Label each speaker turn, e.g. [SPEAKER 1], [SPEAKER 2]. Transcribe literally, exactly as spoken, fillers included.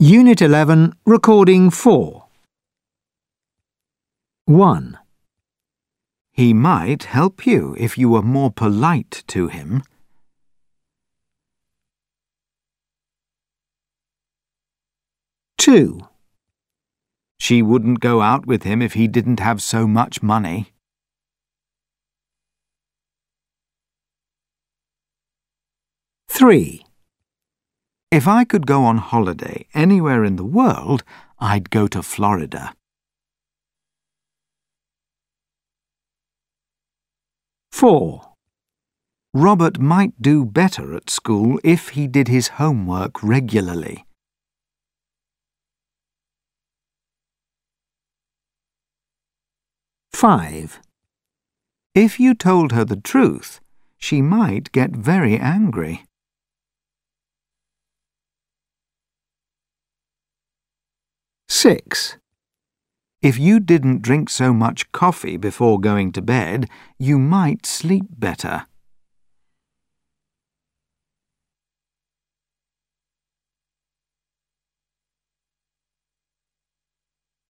[SPEAKER 1] Unit eleven, Recording four. one.
[SPEAKER 2] He might help you if you were more polite to him.
[SPEAKER 1] two.
[SPEAKER 2] She wouldn't go out with him if he didn't have so much money.
[SPEAKER 1] three.
[SPEAKER 2] If I could go on holiday anywhere in the world, I'd go to Florida.
[SPEAKER 1] four.
[SPEAKER 2] Robert might do better at school if he did his homework regularly.
[SPEAKER 1] five.
[SPEAKER 2] If you told her the truth, she might get very angry.
[SPEAKER 1] six.
[SPEAKER 2] If you didn't drink so much coffee before going to bed, you might sleep better.